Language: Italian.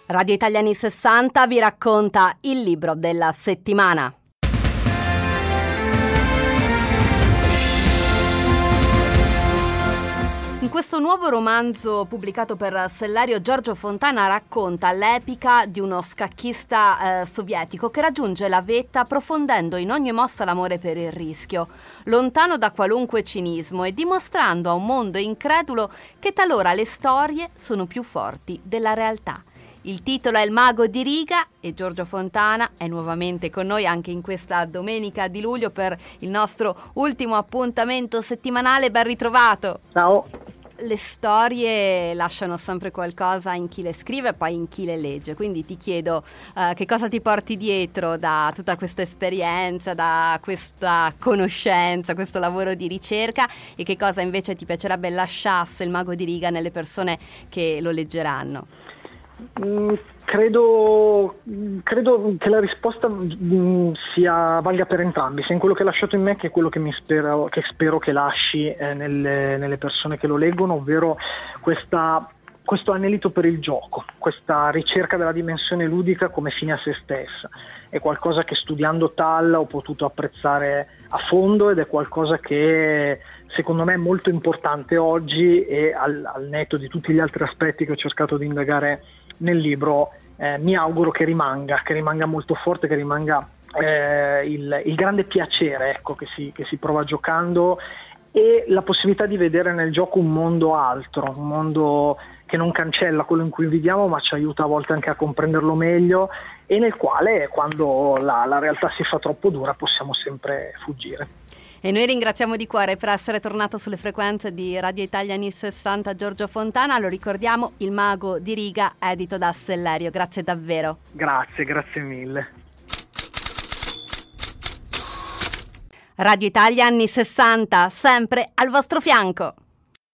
Radio Italia anni 60 vi racconta il libro della settimana. In questo nuovo romanzo pubblicato per Sellario, Giorgio Fontana racconta l'epica di uno scacchista sovietico che raggiunge la vetta approfondendo in ogni mossa l'amore per il rischio, lontano da qualunque cinismo e dimostrando a un mondo incredulo che talora le storie sono più forti della realtà. Il titolo è Il mago di Riga e Giorgio Fontana è nuovamente con noi anche in questa domenica di luglio per il nostro ultimo appuntamento settimanale. Ben ritrovato! Ciao! Le storie lasciano sempre qualcosa in chi le scrive e poi in chi le legge, quindi ti chiedo che cosa ti porti dietro da tutta questa esperienza, da questa conoscenza, questo lavoro di ricerca, e che cosa invece ti piacerebbe lasciasse il mago di Riga nelle persone che lo leggeranno. Credo che la risposta valga per entrambi, sia in quello che hai lasciato in me che quello che spero che lasci nelle persone che lo leggono, ovvero questo anelito per il gioco, questa ricerca della dimensione ludica come fine a se stessa. È qualcosa che studiando Tal ho potuto apprezzare a fondo ed è qualcosa che secondo me è molto importante oggi, e al netto di tutti gli altri aspetti che ho cercato di indagare nel libro, mi auguro che rimanga molto forte, che rimanga il grande piacere, ecco, che si prova giocando, e la possibilità di vedere nel gioco un mondo altro, un mondo che non cancella quello in cui viviamo, ma ci aiuta a volte anche a comprenderlo meglio, e nel quale, quando la realtà si fa troppo dura, possiamo sempre fuggire. E noi ringraziamo di cuore per essere tornato sulle frequenze di Radio Italia anni 60 Giorgio Fontana. Lo ricordiamo, Il mago di Riga, edito da Sellario. Grazie davvero. Grazie mille. Radio Italia anni 60, sempre al vostro fianco.